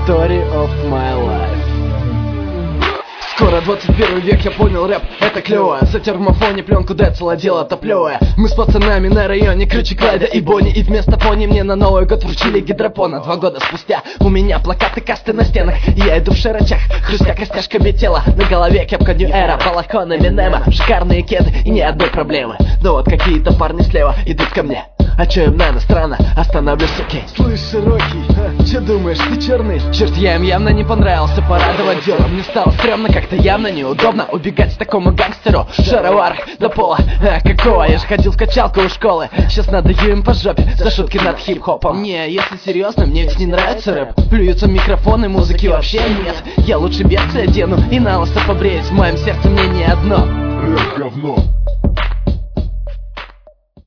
Story of my life. Скоро 21 век, я понял, рэп это клево. За термофоне пленку дай, целое дело топлевое. Мы с пацанами на районе кричи Клайда и Бонни. И вместо пони мне на Новый год вручили гидропона. 2 года спустя у меня плакаты, касты на стенах. Я иду в широчах, хрустя костяшками тела. На голове кепка New Era, балахон Эминема. Шикарные кеды и ни одной проблемы. Но вот какие-то парни слева идут ко мне. А чё им надо, странно, остановлюсь, окей. Слышь, Широкий, чё думаешь, ты черный? Черт, я им явно не понравился, порадовать дело. Мне стало стрёмно, как-то явно неудобно убегать такому гангстеру. Шароварах до пола, какого? Я же ходил в качалку у школы. Сейчас надаю им по жопе за шутки над хип-хопом. Не, если серьезно, мне ведь не нравится рэп. Плюются микрофоны, музыки вообще нет. Я лучше берцы одену и на лысо побреюсь. В моем сердце мнение одно: рэп говно.